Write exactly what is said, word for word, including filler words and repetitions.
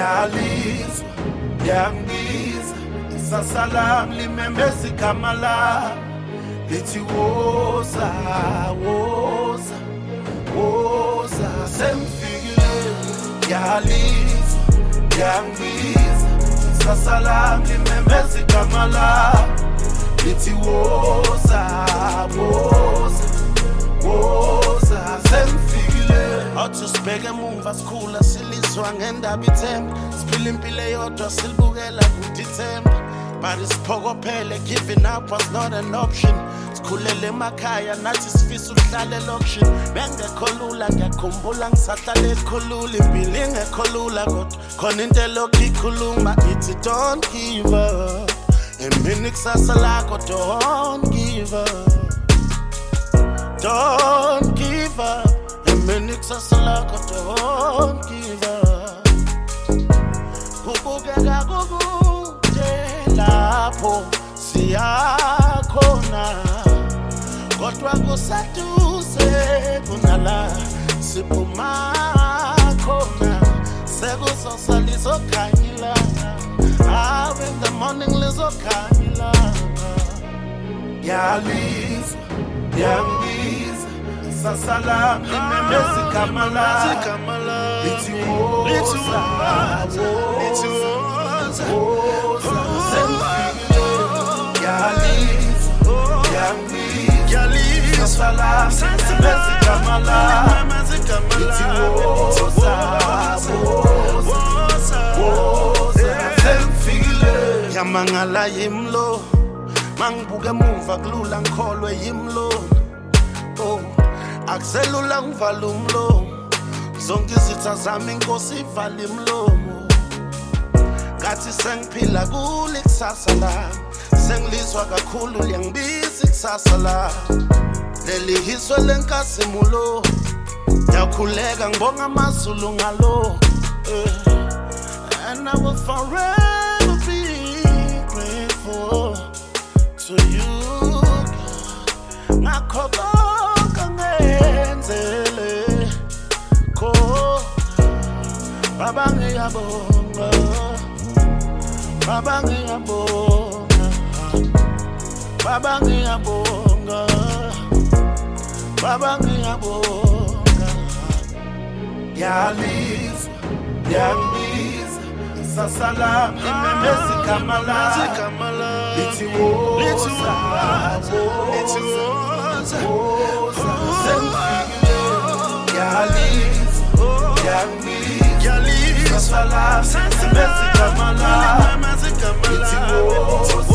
Yalizwa, yangiza, isasalam limemeza igama lami lithi woza, woza, woza, sengifikile. Yalizwa, yangiza, isasalam limemeza igama lami lithi woza, woza, woza, sengifikile. Athi sibheke emuva sikhula silizwa ngendaba ithemba, siphila impilo eyodwa silibukela kudithemba. But isiphokophele, giving up was not an option. Sikhulele emakhaya nathi sifisa ukuhlala elokishini. Bengekho lula ngiyakhumbula ngisahlala ekhulula, impilo ingekho lula kodwa khona into elokhu ikhuluma ithi don't give up. Emini kusasa lakho don't give up, don't give up. Emini kusasa lakho don't give up. Kubukeka kukude lapho siyakhona, kodwa kuseduze kunala siphuma khona. Sekuzosa lizokhanya ah, in the morning lizokhanya ilanga. Yalizwa, yangiza, isasalam limemeza igama lami lithi woza, woza, woza, sengifikile. Yalizwa, yangiza, isasalam limemeza igama lami lithi woza, woza, woza, sengifikile. Yamangala yimlo, mangibuka emuva kulula ngikholwe yimlona. Oh, akuselula ngivala umlomo, zonke izitha zami inkosi ivala imlomo. Ngathi sengiphila kule kusasa lami, sengilizwa kakhulu liyangibiza ikusasa lami. Leli hiswe lenkasimulo, ngiyakhuleka ngibonga amazulu ngalo. And I will forever be grateful to you, God. Ngakho konke ngenzele ko, Baba ngiyabonga, Baba ngiyabonga, Baba ngiyabonga, Baba ngiyabonga. Yalizwa, yangiza, isasalam limemeza igama lami lithi woza, woza, woza, sengifikile. Yalizwa, yangiza, isasalam limemeza igama lami lithi woza.